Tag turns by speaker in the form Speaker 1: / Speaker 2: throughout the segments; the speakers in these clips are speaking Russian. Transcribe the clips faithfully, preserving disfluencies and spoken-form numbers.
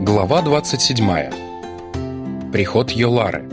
Speaker 1: Глава двадцать седьмая. Приход Йолары.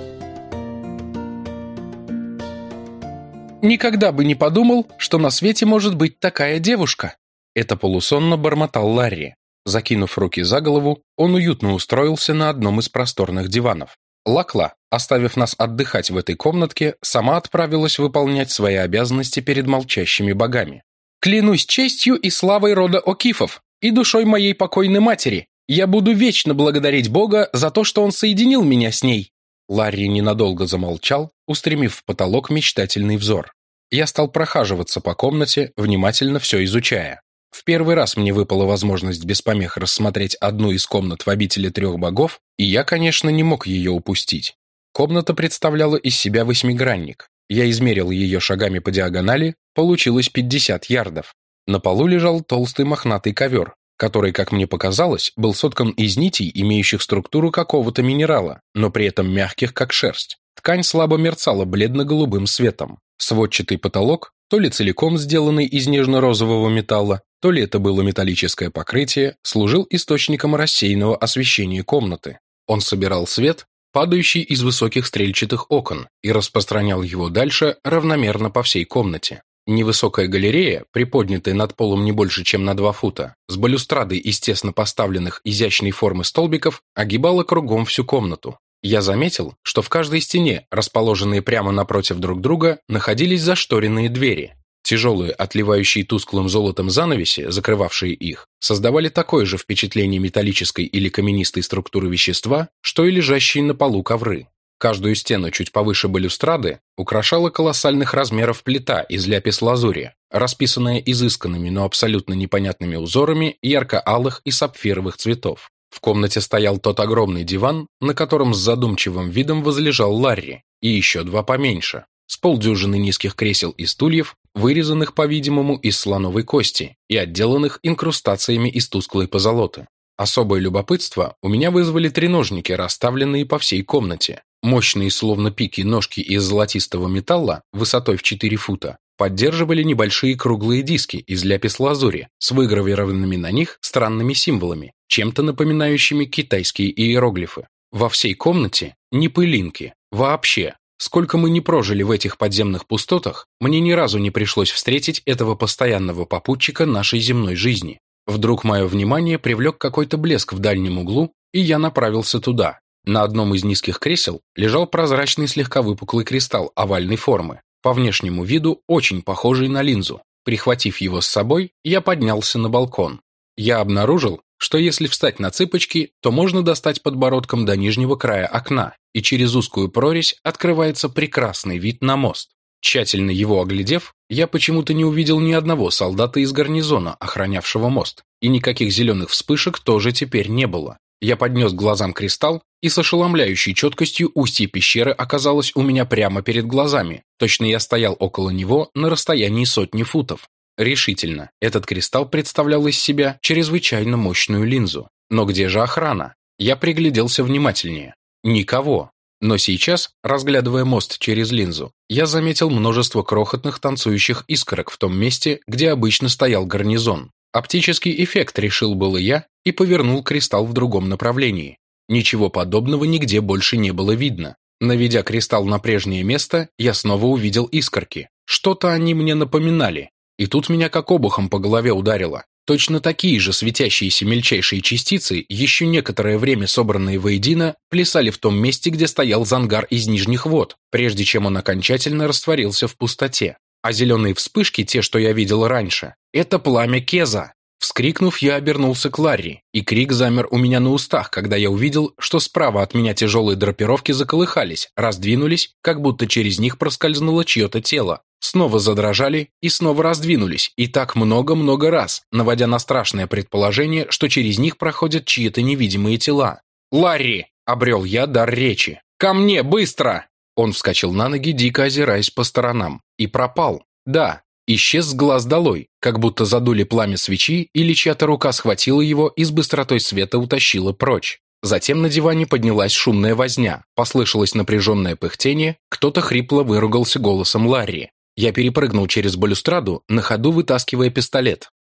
Speaker 1: «Никогда бы не подумал, что на свете может быть такая девушка!» Это полусонно бормотал Ларри. Закинув руки за голову, он уютно устроился на одном из просторных диванов. Лакла, оставив нас отдыхать в этой комнатке, сама отправилась выполнять свои обязанности перед молчащими богами. «Клянусь честью и славой рода Окифов и душой моей покойной матери, я буду вечно благодарить Бога за то, что он соединил меня с ней!» Ларри ненадолго замолчал, устремив в потолок мечтательный взор. Я стал прохаживаться по комнате, внимательно все изучая. В первый раз мне выпала возможность без помех рассмотреть одну из комнат в обители трех богов, и я, конечно, не мог ее упустить. Комната представляла из себя восьмигранник. Я измерил ее шагами по диагонали, получилось пятьдесят ярдов. На полу лежал толстый мохнатый ковер, который, как мне показалось, был соткан из нитей, имеющих структуру какого-то минерала, но при этом мягких, как шерсть. Ткань слабо мерцала бледно-голубым светом. Сводчатый потолок, то ли целиком сделанный из нежно-розового металла, то ли это было металлическое покрытие, служил источником рассеянного освещения комнаты. Он собирал свет, падающий из высоких стрельчатых окон, и распространял его дальше равномерно по всей комнате. Невысокая галерея, приподнятая над полом не больше, чем на два фута, с балюстрадой из тесно поставленных изящной формы столбиков, огибала кругом всю комнату. Я заметил, что в каждой стене, расположенные прямо напротив друг друга, находились зашторенные двери. Тяжелые, отливающие тусклым золотом занавеси, закрывавшие их, создавали такое же впечатление металлической или каменистой структуры вещества, что и лежащие на полу ковры. Каждую стену чуть повыше балюстрады украшала колоссальных размеров плита из ляпис-лазури, расписанная изысканными, но абсолютно непонятными узорами ярко-алых и сапфировых цветов. В комнате стоял тот огромный диван, на котором с задумчивым видом возлежал Ларри, и еще два поменьше, с полдюжины низких кресел и стульев, вырезанных, по-видимому, из слоновой кости и отделанных инкрустациями из тусклой позолоты. Особое любопытство у меня вызвали треножники, расставленные по всей комнате. Мощные, словно пики, ножки из золотистого металла, высотой в четыре фута, поддерживали небольшие круглые диски из ляпис-лазури с выгравированными на них странными символами, чем-то напоминающими китайские иероглифы. Во всей комнате ни пылинки, вообще. Сколько мы не прожили в этих подземных пустотах, мне ни разу не пришлось встретить этого постоянного попутчика нашей земной жизни. Вдруг мое внимание привлек какой-то блеск в дальнем углу, и я направился туда. На одном из низких кресел лежал прозрачный слегка выпуклый кристалл овальной формы, по внешнему виду очень похожий на линзу. Прихватив его с собой, я поднялся на балкон. Я обнаружил, что если встать на цыпочки, то можно достать подбородком до нижнего края окна, и через узкую прорезь открывается прекрасный вид на мост. Тщательно его оглядев, я почему-то не увидел ни одного солдата из гарнизона, охранявшего мост, и никаких зеленых вспышек тоже теперь не было. Я поднес к глазам кристалл, и с ошеломляющей четкостью устье пещеры оказалось у меня прямо перед глазами. Точно я стоял около него на расстоянии сотни футов. Решительно, этот кристалл представлял из себя чрезвычайно мощную линзу. Но где же охрана? Я пригляделся внимательнее. Никого. Но сейчас, разглядывая мост через линзу, я заметил множество крохотных танцующих искорок в том месте, где обычно стоял гарнизон. Оптический эффект, решил было я, и повернул кристалл в другом направлении. Ничего подобного нигде больше не было видно. Наведя кристалл на прежнее место, я снова увидел искорки. Что-то они мне напоминали. И тут меня как обухом по голове ударило. Точно такие же светящиеся мельчайшие частицы, еще некоторое время собранные воедино, плясали в том месте, где стоял зангар из нижних вод, прежде чем он окончательно растворился в пустоте. А зеленые вспышки, те, что я видел раньше, это пламя Кеза. Вскрикнув, я обернулся к Ларри, и крик замер у меня на устах, когда я увидел, что справа от меня тяжелые драпировки заколыхались, раздвинулись, как будто через них проскользнуло чье-то тело. Снова задрожали и снова раздвинулись, и так много-много раз, наводя на страшное предположение, что через них проходят чьи-то невидимые тела. «Ларри!» — обрел я дар речи. «Ко мне, быстро!» Он вскочил на ноги, дико озираясь по сторонам, и пропал. Да, исчез с глаз долой, как будто задули пламя свечи, или чья-то рука схватила его и с быстротой света утащила прочь. Затем на диване поднялась шумная возня, послышалось напряженное пыхтение, кто-то хрипло выругался голосом Ларри. Я перепрыгнул через балюстраду, на ходу вытаскивая пистолет.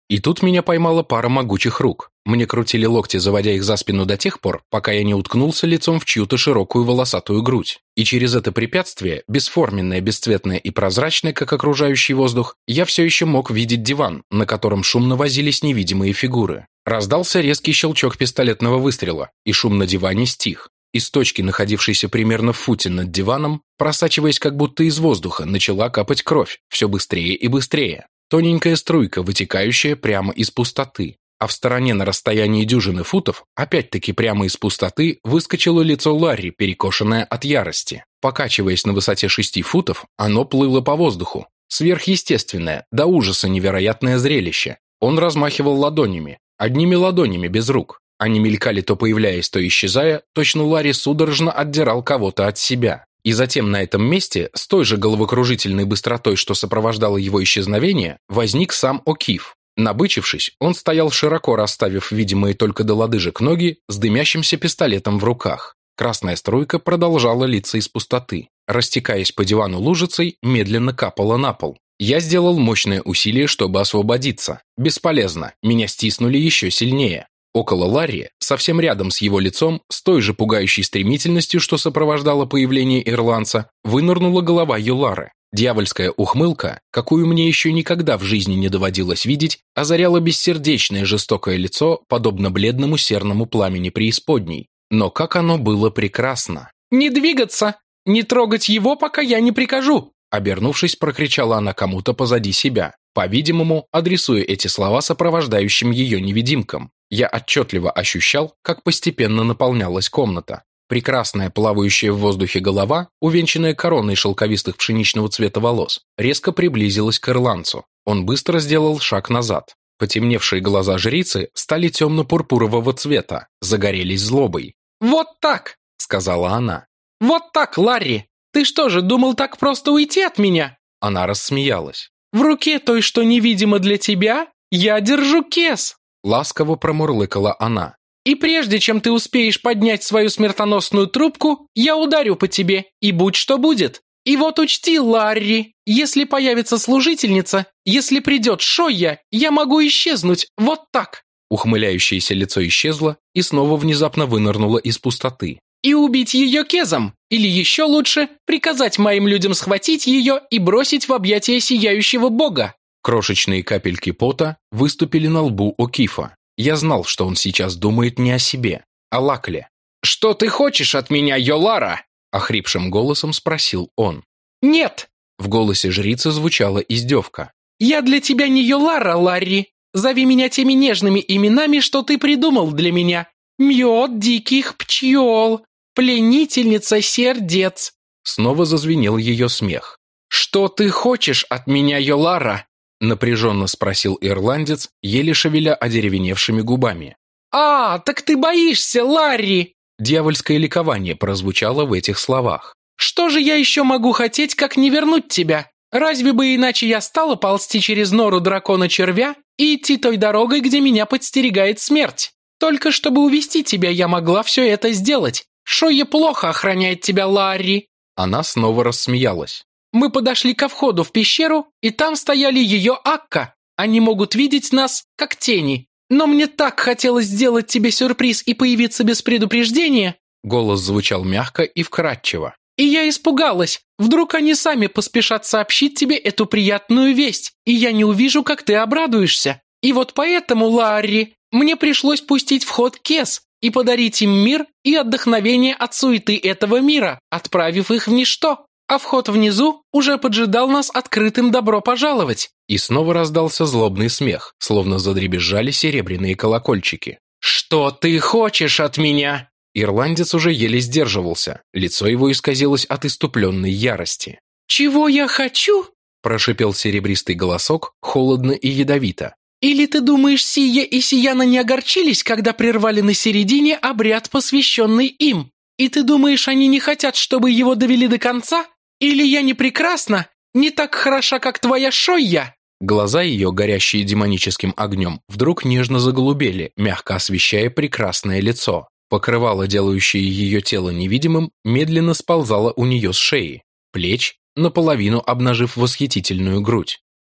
Speaker 1: И тут меня поймала пара могучих рук. Мне крутили локти, заводя их за спину до тех пор, пока я не уткнулся лицом в чью-то широкую волосатую грудь. И через это препятствие, бесформенное, бесцветное и прозрачное, как окружающий воздух, я все еще мог видеть диван, на котором шумно возились невидимые фигуры. Раздался резкий щелчок пистолетного выстрела, и шум на диване стих. Из точки, находившейся примерно в футе над диваном, просачиваясь как будто из воздуха, начала капать кровь, все быстрее и быстрее. Тоненькая струйка, вытекающая прямо из пустоты. А в стороне на расстоянии дюжины футов, опять-таки прямо из пустоты, выскочило лицо Ларри, перекошенное от ярости. Покачиваясь на высоте шести футов, оно плыло по воздуху. Сверхъестественное, до ужаса невероятное зрелище. Он размахивал ладонями, одними ладонями без рук. Они мелькали, то появляясь, то исчезая, точно Ларри судорожно отдирал кого-то от себя. И затем на этом месте, с той же головокружительной быстротой, что сопровождало его исчезновение, возник сам О'Кифф. Набычившись, он стоял широко расставив видимые только до лодыжек ноги с дымящимся пистолетом в руках. Красная струйка продолжала литься из пустоты. Растекаясь по дивану лужицей, медленно капала на пол. Я сделал мощное усилие, чтобы освободиться. Бесполезно, меня стиснули еще сильнее. Около Ларри, совсем рядом с его лицом, с той же пугающей стремительностью, что сопровождало появление ирландца, вынырнула голова Юлары. Дьявольская ухмылка, какую мне еще никогда в жизни не доводилось видеть, озаряла бессердечное жестокое лицо, подобно бледному серному пламени преисподней. Но как оно было прекрасно! «Не двигаться! Не трогать его, пока я не прикажу!» Обернувшись, прокричала она кому-то позади себя, по-видимому, адресуя эти слова сопровождающим ее невидимкам. Я отчетливо ощущал, как постепенно наполнялась комната. Прекрасная плавающая в воздухе голова, увенчанная короной шелковистых пшеничного цвета волос, резко приблизилась к ирландцу. Он быстро сделал шаг назад. Потемневшие глаза жрицы стали темно-пурпурового цвета, загорелись злобой. «Вот так!» — сказала она. «Вот так, Ларри! Ты что же, думал так просто уйти от меня?» Она рассмеялась. «В руке той, что невидимо для тебя, я держу кес!» Ласково промурлыкала она. «И прежде чем ты успеешь поднять свою смертоносную трубку, я ударю по тебе, и будь что будет. И вот учти, Ларри, если появится служительница, если придет Шойя, я могу исчезнуть, вот так». Ухмыляющееся лицо исчезло и снова внезапно вынырнуло из пустоты. «И убить ее кезом, или еще лучше, приказать моим людям схватить ее и бросить в объятия сияющего бога». Крошечные капельки пота выступили на лбу О'Киффа. Я знал, что он сейчас думает не о себе, а Лакле. «Что ты хочешь от меня, Йолара?» – охрипшим голосом спросил он. «Нет!» – в голосе жрицы звучала издевка. «Я для тебя не Йолара, Ларри. Зови меня теми нежными именами, что ты придумал для меня. Мед диких пчел, пленительница сердец». Снова зазвенел ее смех. «Что ты хочешь от меня, Йолара?» Напряженно спросил ирландец, еле шевеля одеревеневшими губами. «А, так ты боишься, Ларри!» Дьявольское ликование прозвучало в этих словах. «Что же я еще могу хотеть, как не вернуть тебя? Разве бы иначе я стала ползти через нору дракона-червя и идти той дорогой, где меня подстерегает смерть? Только чтобы увести тебя, я могла все это сделать. Шойя плохо охраняет тебя, Ларри!» Она снова рассмеялась. «Мы подошли ко входу в пещеру, и там стояли ее Акка. Они могут видеть нас, как тени. Но мне так хотелось сделать тебе сюрприз и появиться без предупреждения». Голос звучал мягко и вкрадчиво. «И я испугалась. Вдруг они сами поспешат сообщить тебе эту приятную весть, и я не увижу, как ты обрадуешься. И вот поэтому, Ларри, мне пришлось пустить в ход кес и подарить им мир и отдохновение от суеты этого мира, отправив их в ничто. А вход внизу уже поджидал нас открытым «добро пожаловать». И снова раздался злобный смех, словно задребезжали серебряные колокольчики. «Что ты хочешь от меня?» Ирландец уже еле сдерживался, лицо его исказилось от иступленной ярости. «Чего я хочу?» – прошипел серебристый голосок, холодно и ядовито. «Или ты думаешь, Сия и Сияна не огорчились, когда прервали на середине обряд, посвященный им? И ты думаешь, они не хотят, чтобы его довели до конца? Или я не прекрасна, не так хороша, как твоя Шойя?» Глаза ее, горящие демоническим огнем, вдруг нежно заголубели, мягко освещая прекрасное лицо. Покрывало, делающее ее тело невидимым, медленно сползало у нее с шеи, плеч, наполовину обнажив восхитительную грудь.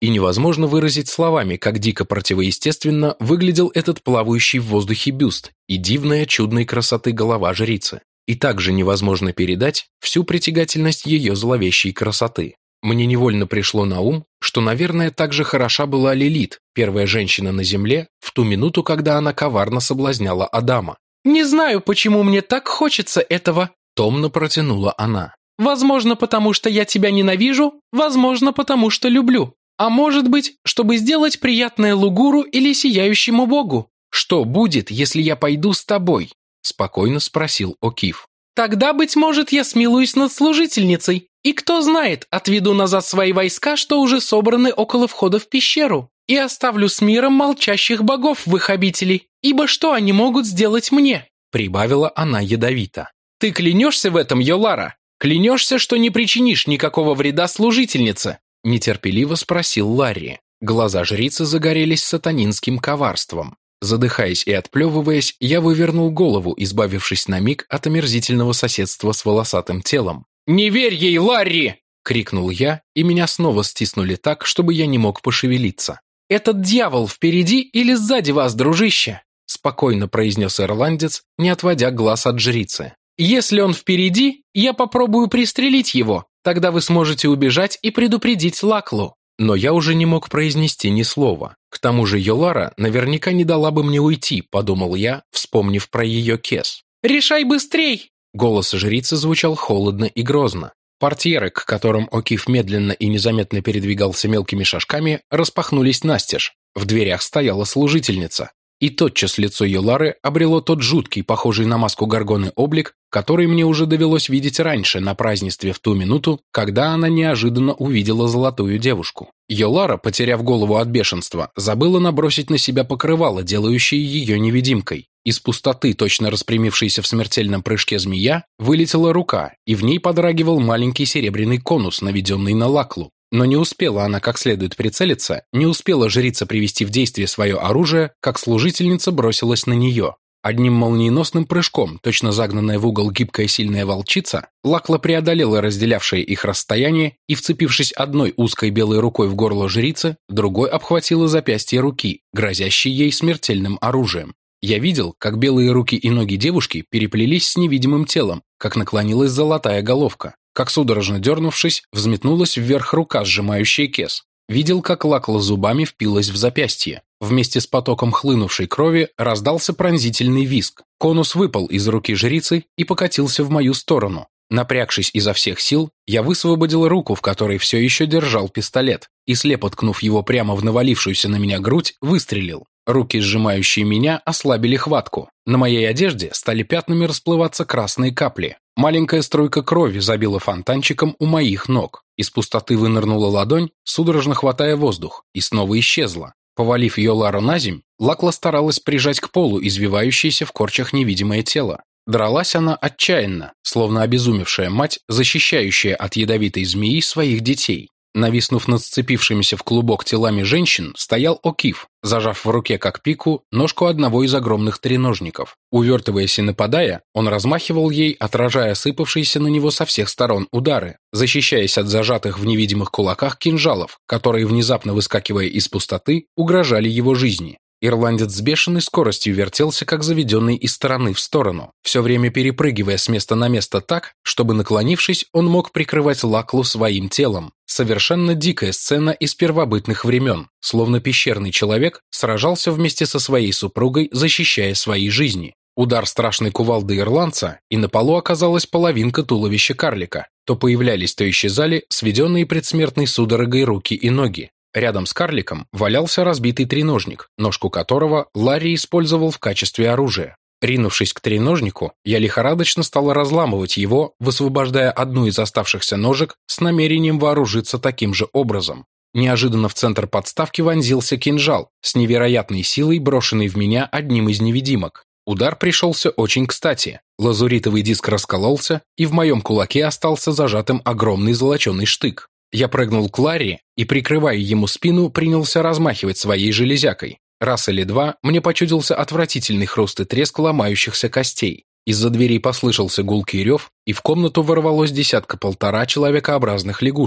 Speaker 1: и невозможно выразить словами, как дико противоестественно выглядел этот плавающий в воздухе бюст и дивная чудной красоты голова жрицы. И также невозможно передать всю притягательность ее зловещей красоты. Мне невольно пришло на ум, что, наверное, так же хороша была Лилит, первая женщина на земле, в ту минуту, когда она коварно соблазняла Адама. «Не знаю, почему мне так хочется этого», – томно протянула она. «Возможно, потому что я тебя ненавижу, возможно, потому что люблю. А может быть, чтобы сделать приятное Лугуру или Сияющему Богу. Что будет, если я пойду с тобой?» – спокойно спросил Окиф. «Тогда, быть может, я смилуюсь над служительницей, и кто знает, отведу назад свои войска, что уже собраны около входа в пещеру, и оставлю с миром молчащих богов в их обители, ибо что они могут сделать мне?» – прибавила она ядовито. «Ты клянешься в этом, Йолара? Клянешься, что не причинишь никакого вреда служительнице?» – нетерпеливо спросил Ларри. Глаза жрицы загорелись сатанинским коварством. Задыхаясь и отплевываясь, я вывернул голову, избавившись на миг от омерзительного соседства с волосатым телом. «Не верь ей, Ларри!» – крикнул я, и меня снова стиснули так, чтобы я не мог пошевелиться. «Этот дьявол впереди или сзади вас, дружище?» – спокойно произнес ирландец, не отводя глаз от жрицы. «Если он впереди, я попробую пристрелить его, тогда вы сможете убежать и предупредить Лаклу». Но я уже не мог произнести ни слова. К тому же Йолара наверняка не дала бы мне уйти, подумал я, вспомнив про ее кес. «Решай быстрей!» Голос жрицы звучал холодно и грозно. Портьеры, к которым Окиф медленно и незаметно передвигался мелкими шажками, распахнулись настежь. В дверях стояла служительница. И тотчас лицо Йолары обрело тот жуткий, похожий на маску Горгоны облик, который мне уже довелось видеть раньше на празднестве в ту минуту, когда она неожиданно увидела золотую девушку. Йолара, потеряв голову от бешенства, забыла набросить на себя покрывало, делающее ее невидимкой. Из пустоты, точно распрямившейся в смертельном прыжке змея, вылетела рука, и в ней подрагивал маленький серебряный конус, наведенный на Лаклу. Но не успела она как следует прицелиться, не успела жрица привести в действие свое оружие, как служительница бросилась на нее. Одним молниеносным прыжком, точно загнанная в угол гибкая сильная волчица, Лакла преодолела разделявшее их расстояние и, вцепившись одной узкой белой рукой в горло жрицы, другой обхватила запястье руки, грозящей ей смертельным оружием. Я видел, как белые руки и ноги девушки переплелись с невидимым телом, как наклонилась золотая головка, как, судорожно дернувшись, взметнулась вверх рука, сжимающая кес. Видел, как Лакла зубами впилась в запястье. Вместе с потоком хлынувшей крови раздался пронзительный визг. Конус выпал из руки жрицы и покатился в мою сторону. Напрягшись изо всех сил, я высвободил руку, в которой все еще держал пистолет, и, слепо ткнув его прямо в навалившуюся на меня грудь, выстрелил. Руки, сжимающие меня, ослабили хватку. На моей одежде стали пятнами расплываться красные капли. Маленькая струйка крови забила фонтанчиком у моих ног. Из пустоты вынырнула ладонь, судорожно хватая воздух, и снова исчезла. Повалив Йолару на земь, Лакла старалась прижать к полу извивающееся в корчах невидимое тело. Дралась она отчаянно, словно обезумевшая мать, защищающая от ядовитой змеи своих детей. Нависнув над сцепившимися в клубок телами женщин, стоял Окиф, зажав в руке как пику ножку одного из огромных треножников. Увертываясь и нападая, он размахивал ей, отражая сыпавшиеся на него со всех сторон удары, защищаясь от зажатых в невидимых кулаках кинжалов, которые, внезапно выскакивая из пустоты, угрожали его жизни. Ирландец с бешеной скоростью вертелся, как заведенный из стороны в сторону, все время перепрыгивая с места на место так, чтобы, наклонившись, он мог прикрывать Лаклу своим телом. Совершенно дикая сцена из первобытных времен, словно пещерный человек сражался вместе со своей супругой, защищая свои жизни. Удар страшной кувалды ирландца, и на полу оказалась половинка туловища карлика. То появлялись, то исчезали сведенные предсмертной судорогой руки и ноги. Рядом с карликом валялся разбитый треножник, ножку которого Ларри использовал в качестве оружия. Ринувшись к треножнику, я лихорадочно стал разламывать его, высвобождая одну из оставшихся ножек с намерением вооружиться таким же образом. Неожиданно в центр подставки вонзился кинжал, с невероятной силой брошенный в меня одним из невидимок. Удар пришелся очень кстати. Лазуритовый диск раскололся, и в моем кулаке остался зажатым огромный золоченый штык. Я прыгнул к Ларри и, прикрывая ему спину, принялся размахивать своей железякой. Раз или два мне почудился отвратительный хруст и треск ломающихся костей. Из-за дверей послышался гулкий рев, и в комнату ворвалось десятка-полтора человекообразных лягушек.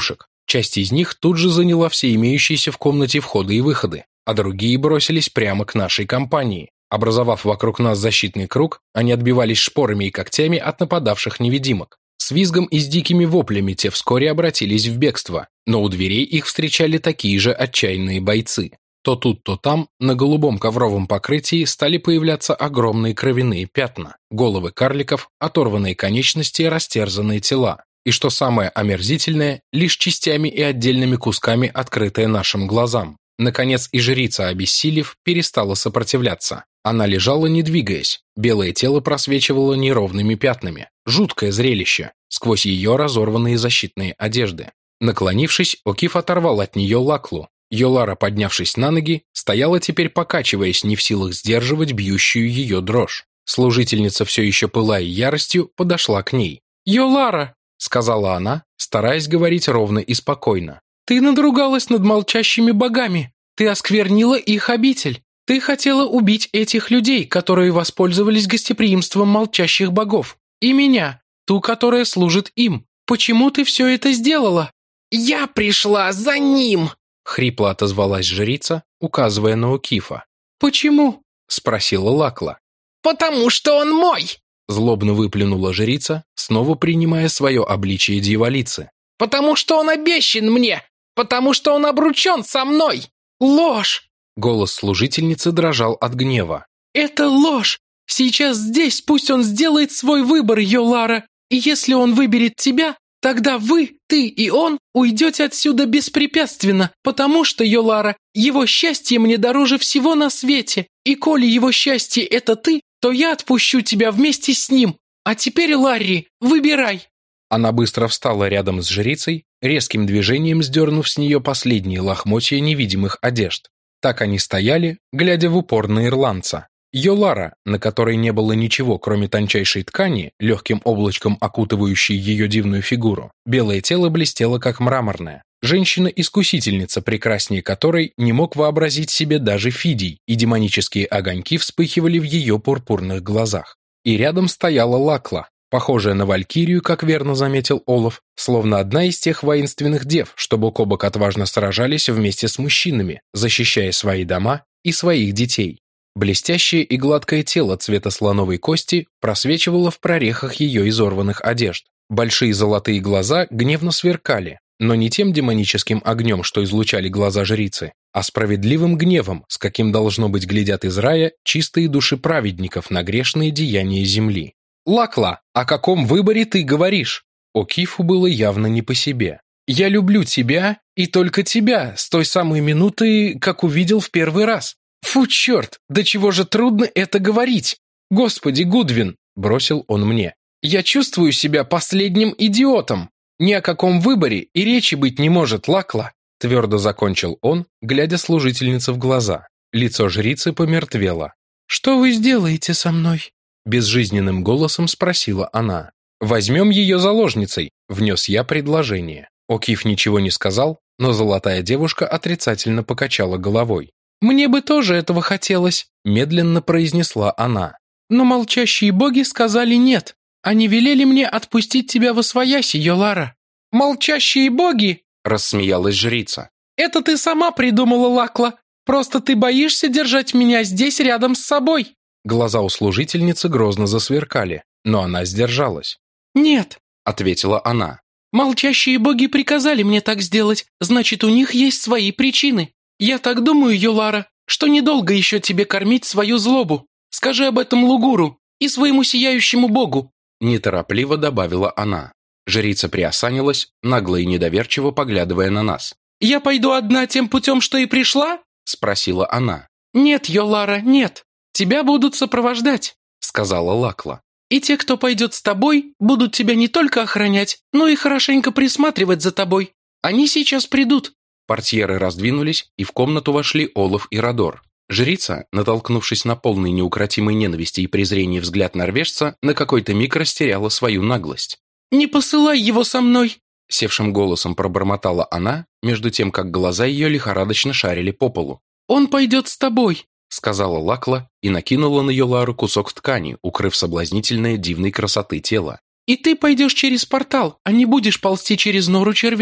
Speaker 1: Часть из них тут же заняла все имеющиеся в комнате входы и выходы, а другие бросились прямо к нашей компании. Образовав вокруг нас защитный круг, они отбивались шпорами и когтями от нападавших невидимок. С визгом и с дикими воплями те вскоре обратились в бегство, но у дверей их встречали такие же отчаянные бойцы. То тут, то там, на голубом ковровом покрытии стали появляться огромные кровяные пятна, головы карликов, оторванные конечности и растерзанные тела. И что самое омерзительное, лишь частями и отдельными кусками, открытые нашим глазам. Наконец и жрица, обессилев, перестала сопротивляться. Она лежала, не двигаясь. Белое тело просвечивало неровными пятнами. Жуткое зрелище, сквозь ее разорванные защитные одежды. Наклонившись, Окиф оторвал от нее Лаклу. Йолара, поднявшись на ноги, стояла теперь, покачиваясь, не в силах сдерживать бьющую ее дрожь. Служительница, все еще пылая яростью, подошла к ней. «Йолара!» — сказала она, стараясь говорить ровно и спокойно. «Ты надругалась над молчащими богами. Ты осквернила их обитель. Ты хотела убить этих людей, которые воспользовались гостеприимством молчащих богов. И меня, ту, которая служит им. Почему ты все это сделала?» «Я пришла за ним!» — хрипло отозвалась жрица, указывая на Окифа. «Почему?» — спросила Лакла. «Потому что он мой!» — злобно выплюнула жрица, снова принимая свое обличие дьяволицы. «Потому что он обещан мне! Потому что он обручен со мной! Ложь!» Голос служительницы дрожал от гнева. «Это ложь! Сейчас здесь пусть он сделает свой выбор, Йолара, и если он выберет тебя, тогда вы, ты и он уйдете отсюда беспрепятственно, потому что, Йолара, его счастье мне дороже всего на свете, и коли его счастье — это ты, то я отпущу тебя вместе с ним. А теперь, Ларри, выбирай!» Она быстро встала рядом с жрицей, резким движением сдернув с нее последние лохмотья невидимых одежд. Так они стояли, глядя в упор на ирландца. Йолара, на которой не было ничего, кроме тончайшей ткани, легким облачком окутывающей ее дивную фигуру, белое тело блестело, как мраморное. Женщина-искусительница, прекраснее которой не мог вообразить себе даже Фидий, и демонические огоньки вспыхивали в ее пурпурных глазах. И рядом стояла Лакла, похожая на валькирию, как верно заметил Олаф, словно одна из тех воинственных дев, что бок о бок отважно сражались вместе с мужчинами, защищая свои дома и своих детей. Блестящее и гладкое тело цвета слоновой кости просвечивало в прорехах ее изорванных одежд. Большие золотые глаза гневно сверкали, но не тем демоническим огнем, что излучали глаза жрицы, а справедливым гневом, с каким, должно быть, глядят из рая чистые души праведников на грешные деяния земли. «Лакла, о каком выборе ты говоришь?» Окифу было явно не по себе. «Я люблю тебя и только тебя с той самой минуты, как увидел в первый раз. Фу, черт, до чего же трудно это говорить! Господи, Гудвин!» — бросил он мне. «Я чувствую себя последним идиотом. Ни о каком выборе и речи быть не может, Лакла!» — твердо закончил он, глядя служительнице в глаза. Лицо жрицы помертвело. «Что вы сделаете со мной?» — безжизненным голосом спросила она. «Возьмем ее заложницей», — внес я предложение. Окиф ничего не сказал, но золотая девушка отрицательно покачала головой. «Мне бы тоже этого хотелось», — медленно произнесла она. «Но молчащие боги сказали нет. Они велели мне отпустить тебя восвояси, Йолара». «Молчащие боги?» — рассмеялась жрица. «Это ты сама придумала, Лакла. Просто ты боишься держать меня здесь рядом с собой». Глаза у служительницы грозно засверкали, но она сдержалась. «Нет», — ответила она. «Молчащие боги приказали мне так сделать, значит, у них есть свои причины. Я так думаю, Йолара, что недолго еще тебе кормить свою злобу. Скажи об этом Лугуру и своему сияющему богу», — неторопливо добавила она. Жрица приосанилась, нагло и недоверчиво поглядывая на нас. «Я пойду одна тем путем, что и пришла?» — спросила она. «Нет, Йолара, нет. Тебя будут сопровождать», — сказала Лакла. «И те, кто пойдет с тобой, будут тебя не только охранять, но и хорошенько присматривать за тобой. Они сейчас придут». Портьеры раздвинулись, и в комнату вошли Олаф и Родор. Жрица, натолкнувшись на полный неукротимой ненависти и презрения взгляд норвежца, на какой-то миг растеряла свою наглость. «Не посылай его со мной!» — севшим голосом пробормотала она, между тем, как глаза ее лихорадочно шарили по полу. «Он пойдет с тобой!» — сказала Лакла и накинула на Йолару кусок ткани, укрыв соблазнительное дивной красоты тело. «И ты пойдешь через портал, а не будешь ползти через нору червя.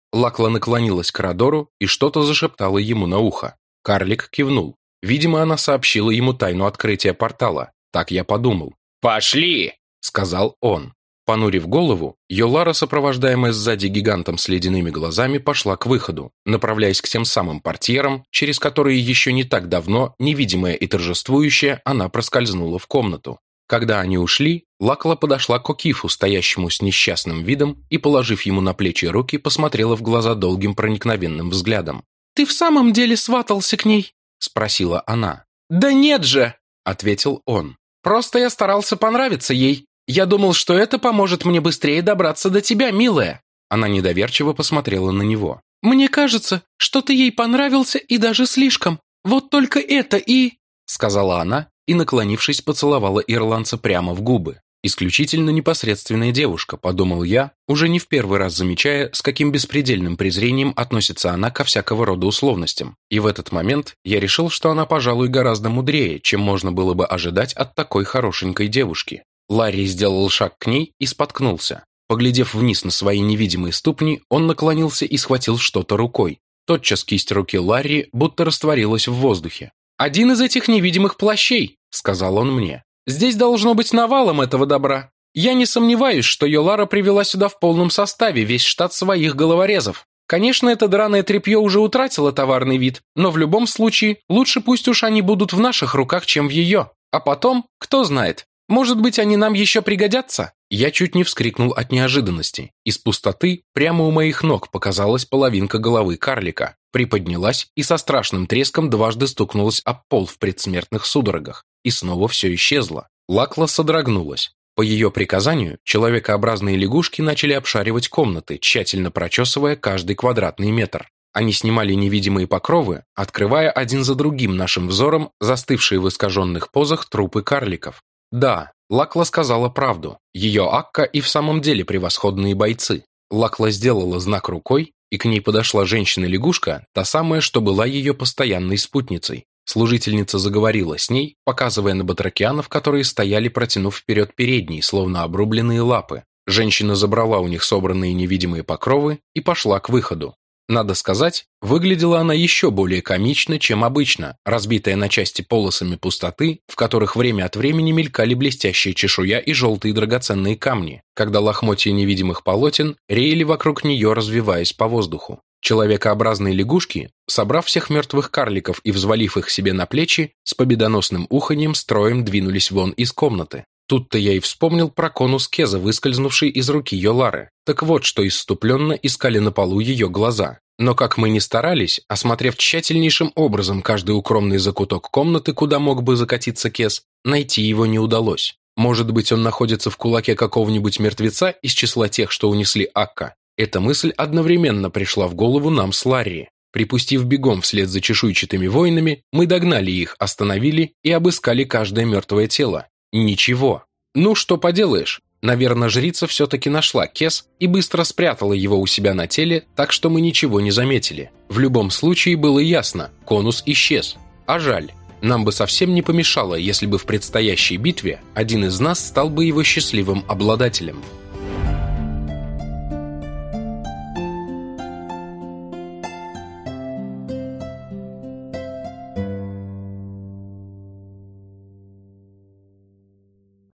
Speaker 1: Лакла наклонилась к Родору и что-то зашептала ему на ухо. Карлик кивнул. Видимо, она сообщила ему тайну открытия портала. Так я подумал.
Speaker 2: «Пошли!» —
Speaker 1: сказал он. Понурив голову, Йолара, сопровождаемая сзади гигантом с ледяными глазами, пошла к выходу, направляясь к тем самым портьерам, через которые еще не так давно, невидимая и торжествующая, она проскользнула в комнату. Когда они ушли, Лакла подошла к Окифу, стоящему с несчастным видом, и, положив ему на плечи руки, посмотрела в глаза долгим проникновенным взглядом. «Ты в самом деле сватался к ней?» – спросила она. «Да нет же!» – ответил он. «Просто я старался понравиться ей. Я думал, что это поможет мне быстрее добраться до тебя, милая». Она недоверчиво посмотрела на него. «Мне кажется, что ты ей понравился и даже слишком. Вот только это и...» – сказала она, и, наклонившись, поцеловала ирландца прямо в губы. Исключительно непосредственная девушка, подумал я, уже не в первый раз замечая, с каким беспредельным презрением относится она ко всякого рода условностям. И в этот момент я решил, что она, пожалуй, гораздо мудрее, чем можно было бы ожидать от такой хорошенькой девушки. Ларри сделал шаг к ней и споткнулся. Поглядев вниз на свои невидимые ступни, он наклонился и схватил что-то рукой. Тотчас кисть руки Ларри будто растворилась в воздухе. «Один из этих невидимых плащей», — сказал он мне. «Здесь должно быть навалом этого добра. Я не сомневаюсь, что Йолара привела сюда в полном составе весь штат своих головорезов. Конечно, это драное тряпье уже утратило товарный вид, но в любом случае лучше пусть уж они будут в наших руках, чем в ее. А потом, кто знает, может быть, они нам еще пригодятся?» Я чуть не вскрикнул от неожиданности. Из пустоты прямо у моих ног показалась половинка головы карлика. Приподнялась и со страшным треском дважды стукнулась об пол в предсмертных судорогах. И снова все исчезло. Лакла содрогнулась. По ее приказанию, человекообразные лягушки начали обшаривать комнаты, тщательно прочесывая каждый квадратный метр. Они снимали невидимые покровы, открывая один за другим нашим взором застывшие в искаженных позах трупы карликов. Да, Лакла сказала правду. Ее Акка и в самом деле превосходные бойцы. Лакла сделала знак рукой, и к ней подошла женщина-лягушка, та самая, что была ее постоянной спутницей. Служительница заговорила с ней, показывая на батракианов, которые стояли, протянув вперед передние, словно обрубленные лапы. Женщина забрала у них собранные невидимые покровы и пошла к выходу. Надо сказать, выглядела она еще более комично, чем обычно, разбитая на части полосами пустоты, в которых время от времени мелькали блестящая чешуя и желтые драгоценные камни, когда лохмотья невидимых полотен реяли вокруг нее, развиваясь по воздуху. Человекообразные лягушки, собрав всех мертвых карликов и взвалив их себе на плечи, с победоносным уханьем строем двинулись вон из комнаты. Тут-то я и вспомнил про конус Кеза, выскользнувший из руки Йолары. Так вот, что исступленно искали на полу ее глаза. Но как мы ни старались, осмотрев тщательнейшим образом каждый укромный закуток комнаты, куда мог бы закатиться Кез, найти его не удалось. Может быть, он находится в кулаке какого-нибудь мертвеца из числа тех, что унесли Акка? Эта мысль одновременно пришла в голову нам с Ларри. Припустив бегом вслед за чешуйчатыми воинами, мы догнали их, остановили и обыскали каждое мертвое тело. Ничего. Ну, что поделаешь. Наверное, жрица все-таки нашла Кез и быстро спрятала его у себя на теле, так что мы ничего не заметили. В любом случае было ясно, конус исчез. А жаль. Нам бы совсем не помешало, если бы в предстоящей битве один из нас стал бы его счастливым обладателем.